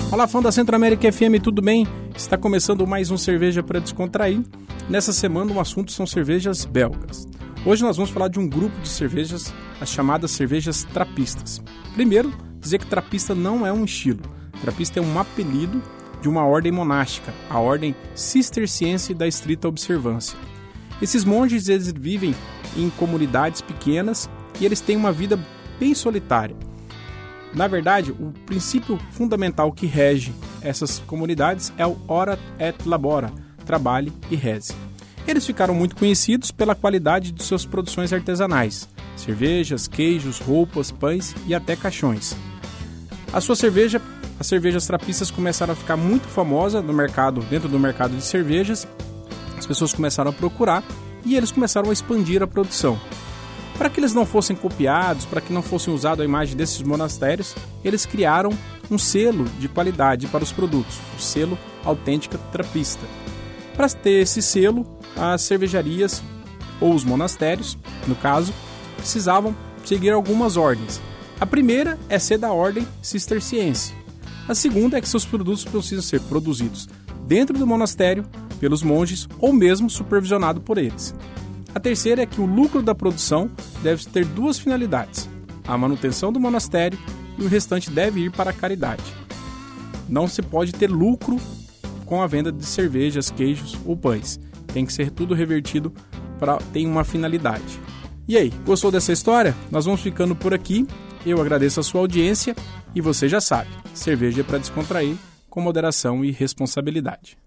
Olá, fã da Centro-América FM, tudo bem? Está começando mais um Cerveja para Descontrair. Nessa semana o assunto são cervejas belgas. Hoje nós vamos falar de um grupo de cervejas, as chamadas cervejas trapistas. Primeiro, dizer que trapista não é um estilo. Trapista é um apelido de uma ordem monástica, a ordem cisterciense da estrita observância. Esses monges eles vivem em comunidades pequenas e eles têm uma vida bem solitária. Na verdade, o princípio fundamental que rege essas comunidades é o ora et labora, trabalhe e reze. Eles ficaram muito conhecidos pela qualidade de suas produções artesanais, cervejas, queijos, roupas, pães e até caixões. As cervejas trapistas começaram a ficar muito famosas no mercado, dentro do mercado de cervejas. As pessoas começaram a procurar e eles começaram a expandir a produção. Para que eles não fossem copiados, para que não fossem usados a imagem desses monastérios, eles criaram um selo de qualidade para os produtos, o selo Autêntica Trapista. Para ter esse selo, as cervejarias, ou os monastérios, no caso, precisavam seguir algumas ordens. A primeira é ser da ordem cisterciense. A segunda é que seus produtos precisam ser produzidos dentro do monastério, pelos monges, ou mesmo supervisionado por eles. A terceira é que o lucro da produção deve ter duas finalidades: a manutenção do monastério e o restante deve ir para a caridade. Não se pode ter lucro com a venda de cervejas, queijos ou pães. Tem que ser tudo revertido para ter uma finalidade. E aí, gostou dessa história? Nós vamos ficando por aqui. Eu agradeço a sua audiência e você já sabe, cerveja é para descontrair com moderação e responsabilidade.